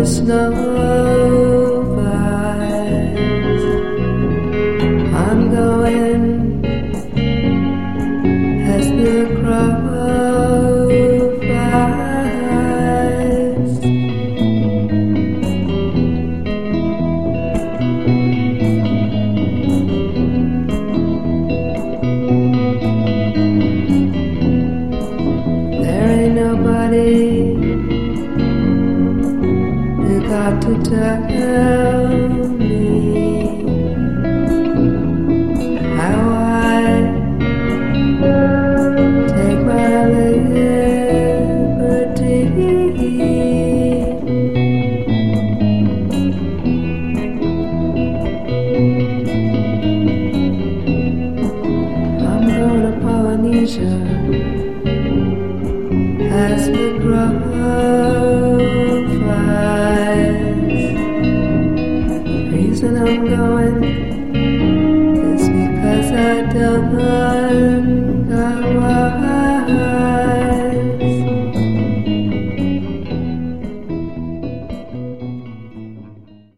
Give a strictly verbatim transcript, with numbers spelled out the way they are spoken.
snow flies. I'm going as the crow flies. There ain't nobody got to tell me how I take my liberty. I'm going to Polynesia as the crow flies. The reason I'm going is because I don't